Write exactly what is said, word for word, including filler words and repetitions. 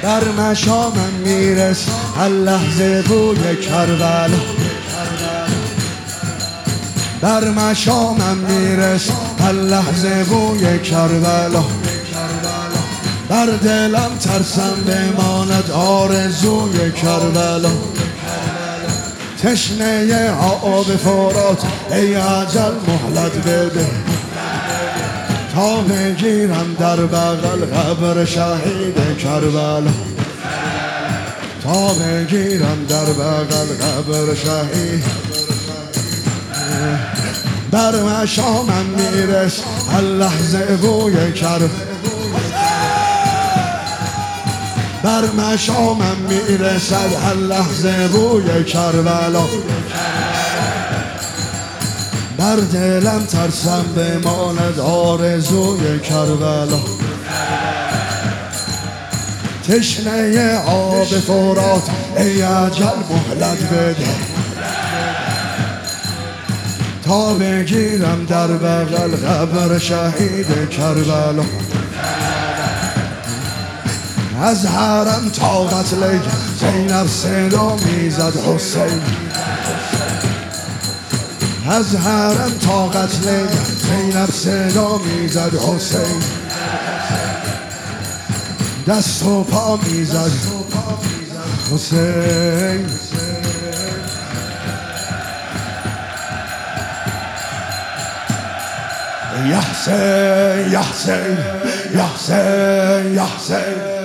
در مشامم میرس هر لحظه بوی کربلا، در مشامم میرس هر لحظه بوی کربلا. در دلم ترسم بماند آرزوی کربلا. تشنه آب فرات ای اجل مهلت بده، تا بگیرم در بغل قبر شهید کربلا، تا بگیرم در بغل قبر شهید. در مشامم میرس هر لحظه بوی کربلا، در مشامم میرسد هر لحظه بوی کربلا. در دلم ترسم بماند آرزوی کربلا. تشنه آب فرات ای اجل مهلت بده، تا بگیرم در بغل قبر شهید کربلا. از حرم تا قتل زینب صدا میزد حسین، از حرم تا قتل زینب صدا میزد حسین. دست و پا میزد حسین. یا حسین یا حسین یا حسین یا حسین.